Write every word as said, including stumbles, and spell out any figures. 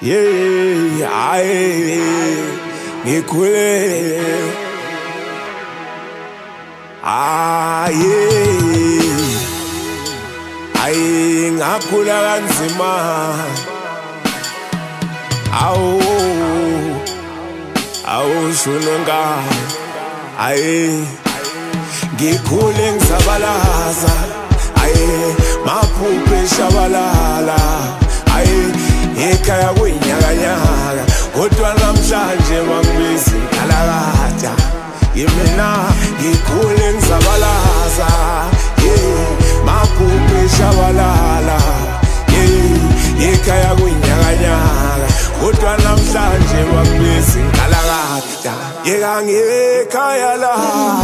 Yeah, aye, ngikhule. Ah, yeah. Aye, ngakhula kanzima. Awu, awu shunonga. Aye, ngikhule ngisabalaza. Aye, maphuphe shabalala. Aye, ekhaya kuyinyakanyaka kodwa namhlanje bangibiza inkalakatha. Yimina ngikhule ngisabalaza. Yeah, maphuphe shabalala. Yeah, ekhaya kuyinyakanyaka kodwa namhlanje bangibiza inkalakatha. Yeka ngekhaya la